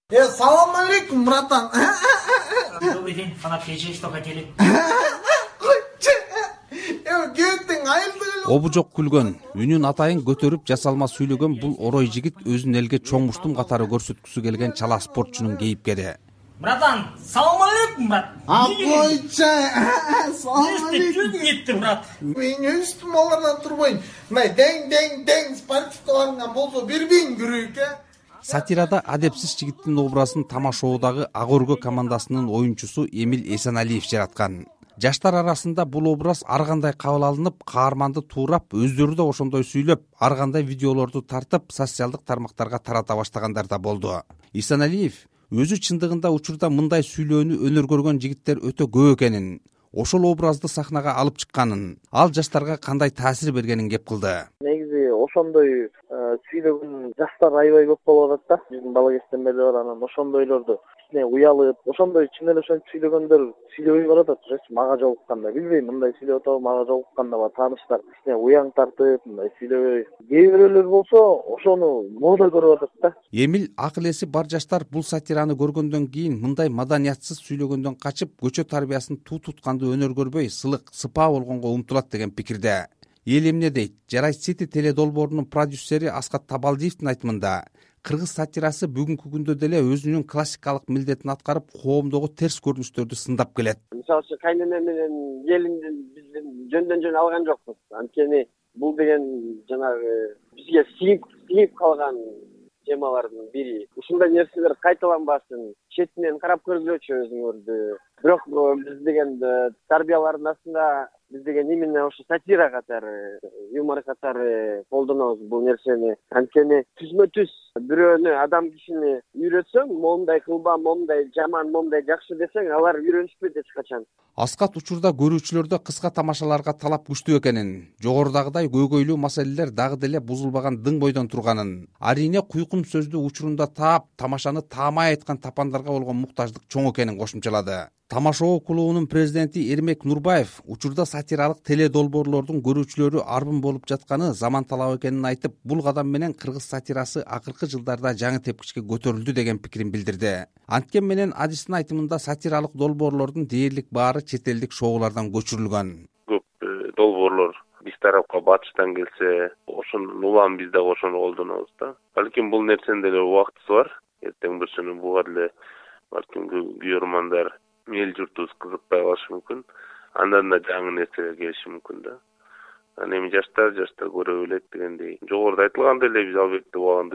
Салам алейкум, братан. Добрый день, фанат КЖ, что хотели? Обу жок күлгөн, үнүн атайын көтөрүп жасалма сүйлөгөн бул орой жигит өзүн элге чоң муштум катары көрсөткүсү келген чала спортчунун кейипкери. Братан, салам алейкум, брат. Апойча, салам алейкум. Чуть нетті, брат. Мен өстүм алардан турбойм. Мына дең спортивкаларыңан болсо бербейин күрөйүк, Сатирада адепсиз жигиттин образын Тамашоодагы Ак өргө командасынын оюнчусу Эмиль Эсеналиев жараткан. Жаштар арасында бул образ ар кандай кабыл алынып, каарманды туурап, өздөрү да ошондой сүйлөп, ар кандай видеолорду тартып, социалдык тармактарга тарата баштагандар да болду. Эсеналиев өзү чындыгында учурда мындай сүйлөөнү өнөр көргөн жигиттер өтө көп экенин, ошол образды сахнага алып чыкканын, ал жаштарга кандай таасир бергенин кеп кылды. Негизи ошондой сүйлөгөн жаштар аябай көп болуп атат да. Биздин бала кезден бери бар, анан ошондойлорду кичине уялып, ошондой чын эле ошентип сүйлөгөндөр сүйлөбөй баратат. Мага жолукканда, билбейм, мындай сүйлөп атабы, мага жолукканда бар тааныштар кичине уяң тартып, мындай сүйлөбөй. Кээ бирөөлөр болсо ошону мода көрүп атат да. Эмиль ак элеси бар жаштар бул сатираны көргөндөн кийин мындай маданиятсыз сүйлөгөндөн качып, көчө тарбиясын туу тутканды өнөр көрбөй, сылык, сыпаа болгонго умтулат деген пикирде. Эл эмне дейт? Жарай Сити теледолбоорунун продюсери Аскат Табалдиевдин айтымында, кыргыз сатирасы бүгүнкү күндө деле өзүнүн классикалык милдетин аткарып, коомдогу терс көрүнүштөрдү сындап келет. Мисалы үчүн кайнене менен келинди биздин жөндөн жөн алган жокпуз. Анткени бул деген жанагы бизге сиңип калган темалардын бири. Ушундай нерселер кайталанбасын, четинен карап көргүлөчү өзүңөрдү. Бирок биз деген тарбиялардын астында биз деген именно ошо сатира катары, юмор катары колдонобуз бул нерсени. Анткени түзмө-түз бирөөнү, адам кишини үйрөтсөң, моундай кылба, моундай жаман, моундай жакшы десең, алар үйрөнүшпөйт эч качан. Аскат учурда көрүүчүлөрдө кыска тамашаларга талап күчтүү экенин, жогорудагыдай көйгөйлүү маселелер дагы деле бузулбаган дың бойдон турганын, арине куйкун сөздү учурунда таап, тамашаны таамай айткан тапандарга болгон муктаждык чоң экенин кошумчалады. Тамашоо клубунун президенти Эрмек Нурбаев учурда сатиралык теледолбоорлордун көрүүчүлөрү арбын болуп жатканы заман талабы экенин айтып, бул кадам менен кыргыз сатирасы акыркы жылдарда жаңы тепкичке көтөрүлдү деген пикирин билдирди. Анткен менен адистин айтымында сатиралык долбоорлордун дээрлик баары чет элдик шоулардан көчүрүлгөн. Көп долбоорлор биз тарапка батыштан келсе, ошонун улам биз дагы ошону колдонобуз да. Балким бул нерсенин деле убактысы бар. Эртең бир күнү буга деле балким көрөрмандар эл журтубуз кызыкпай калышы мүмкүн. Андан да жаңы нерселер келиши мүмкүн да. Анан эми жаштар көрө билет дегендей. Жогоруда айтылгандай эле биз албетте убагында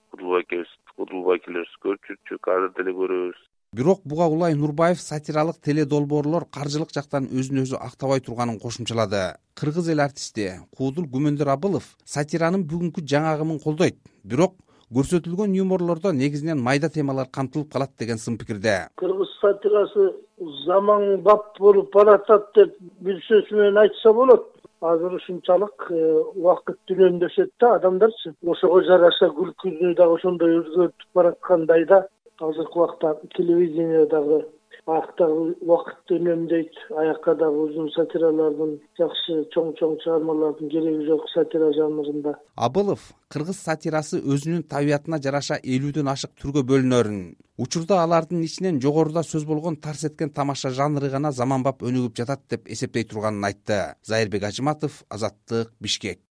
Кудулбай келебиз көрчүрчүк, азыр деле көрөбүз. Бирок буга улай Нурбаев сатиралык теледолбоорлор каржылык жактан өзүн өзү актабай турганын кошумчалады. Кыргыз эл артисти Куудул Гүмөндөр Абылов сатиранын бүгүнкү жаңагымын колдойт. Бирок көрсөтүлгөн юморлордо негизинен майда темалар камтылып калат деген сын пикирде. Кыргыз сатирасы заманбап болуп баратат деп бир сөз менен айтса болот. Азыр ушунчалык убакыт дүнөмдөшөт да, адамдарчы ошого жараша күлкүнү дагы ошондой өзгөртүп бараткандай да. Азыркы убакта телевидение дагы аяктагы убакытты үнөмдөйт, аякка дагы узун сатиралардын, жакшы чоң чыгармалардын кереги жок сатира жанрында. Абылов кыргыз сатирасы өзүнүн табиятына жараша 50дөн ашык түргө бөлүнөрүн, учурда алардын ичинен жогоруда сөз болгон тарс эткен тамаша жанры гана заманбап өнүгүп жатат деп эсептей турганын айтты. Зайырбек Ажыматов, Азаттык, Бишкек.